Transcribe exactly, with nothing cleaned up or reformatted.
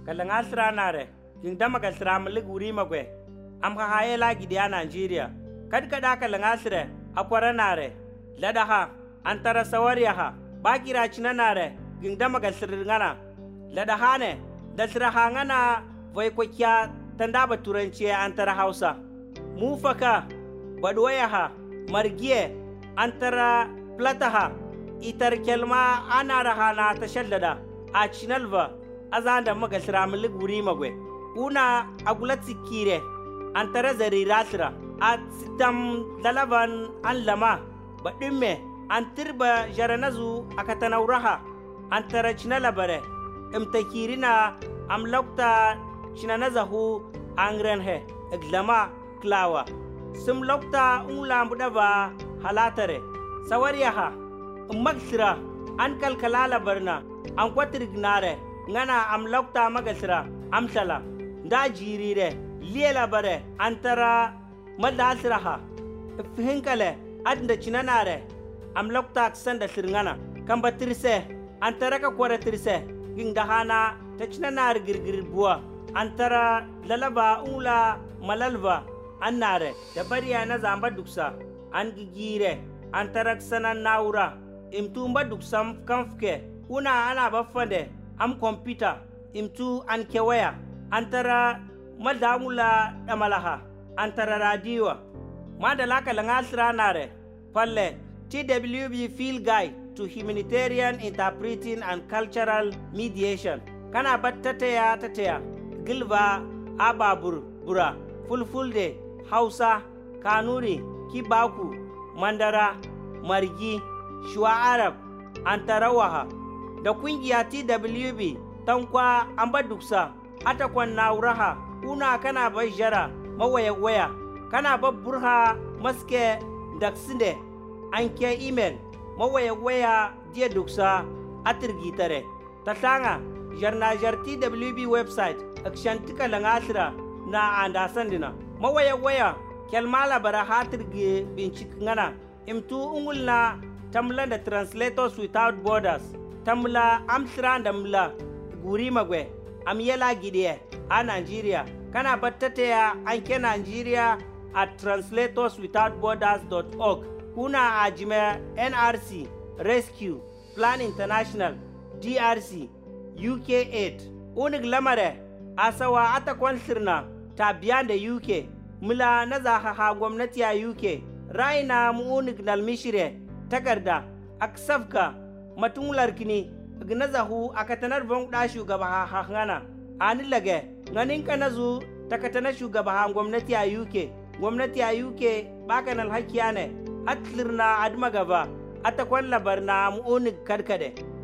kalang asra nare king dama ka sra malik wuri magwe am ha haye la gidiya Nigeria kad kada kalang asre akwara nare lada ha antara sawariya ha bakira china nare king dama ka sra ngana lada ha ne da sra ha ngana vai ko kya tanda ba turanci antara Hausa mu faka badwaya ha margiye antara plata ha itar kelma ana rahana ta shallada a cinalva azanda magasra milig wuri magwe una agulat sikire antara zari rasra a sitam dalavan an lama badimme antirba jaranazu akatanauraha antara cinala bare imtakirina amlokta cinanazahu angrenhe iglama klawa sim lokta unlam budava halatare sawariyaha magsira an kalkalala barna an kwatrignare ngana am lokta magasira amsala da jirire liela bare antara madasraha fihinkale adda cinanare am lokta sanda sirngana kamba tirse antara ka kwara tirse gingdahana ta cinanar girgir buwa antara lalaba ula malalva annare da bariya na zamba duksa an gigire an tarak sanan naura imtu mba duksam kamfke una ana bafande am computer imtu an kewaya an tara madamula damalaha an tara radio madala kala ngasra nare palle T W B Field Guide to Humanitarian Interpreting and Cultural Mediation kana battateya tateya gilva ababur bura fulfulde Hausa, Kanuri, Kibaku, Mandara, Margi, Shua Arab, Antarawaha. Da kungiya T W B tankwa ambaduksa atakwan nauraha una kana bajara mawaya waya kana babburha maske daksinde anke email mawaya waya dia duksa atirgitare tatanga jarna jar T W B website akshantika langasra na andasandina mawaya waya kelmala bara hatirge bincik ngana imtu ungulna tamla da Translators Without Borders tamla amsra damla guri magwe am yela gidiye a Nigeria kana battateya anke Nigeria at translators without borders dot org kuna ajime N R C Rescue Plan International D R C U K aid unig lamare asawa atakwan sirna ta biyan da U K mula na zahaha gwamnati a U K raina mu'unig nalmishire takarda aksafka matungular kini gnazahu akatanar von da shugaba ha ngana ani lage nganin kanazu takatana shugaba ha gwamnati a U K gwamnati a U K baka nal hakiya ne atlirna adma gaba atakwan labarna mu'unig karkade